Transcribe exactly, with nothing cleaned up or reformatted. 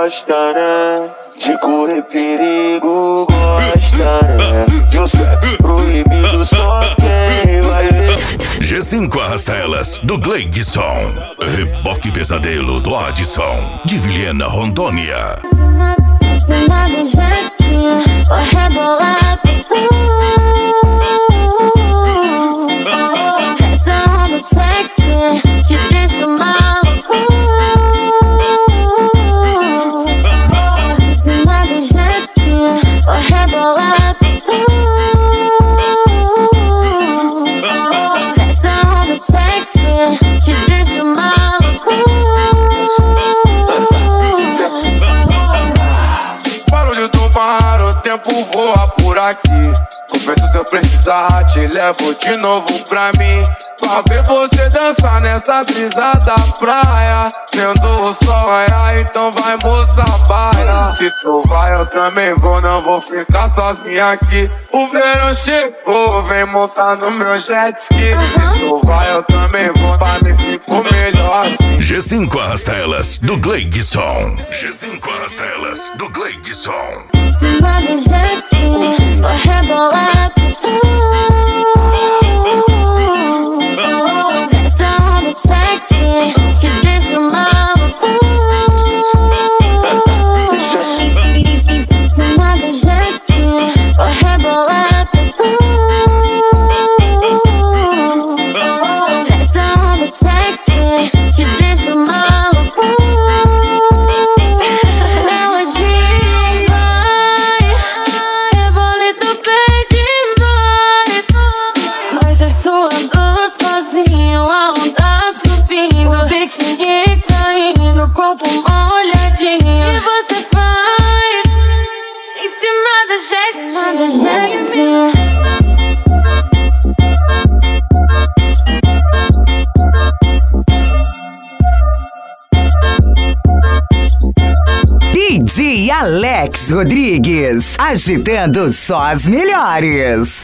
gosta, né? De correr perigo, gosta, né? De um sexo proibido, só quem vai ver. G cinco Arrasta Elas, do Gleidson. Reboque Pesadelo, do Adson, de Vilhena, Rondônia. Cima do jet ski, vou rebolar por tu. Essa onda sexy te deixa maluco. Cima do jet ski, vou rebolar por tu. Essa onda sexy te deixa maluco. Para, o tempo voa por aqui. Confesso, se eu precisar, te levo de novo pra mim. Pra ver você dançar nessa brisa da praia. Vendo o sol raiar, então vai, moça, baila. Se tu vai, eu também vou, não vou ficar sozinha aqui. O verão chegou, vem montar no meu jet ski. Se tu vai, eu também vou, pra mim fico melhor assim. G cinco Arrasta Elas, do Gleidson. G cinco Arrasta Elas, do Gleidson. Cima do jet ski, vou rebolar por tu. Essa onda sexy te deixa maluco. Cima do jet ski, vou rebolar por tu. Essa onda sexy te deixa maluco. Corpo molhadinho. O que você faz em cima do jet ski? Em cima do jet ski. D J Alex Rodrigues, agitando só as melhores.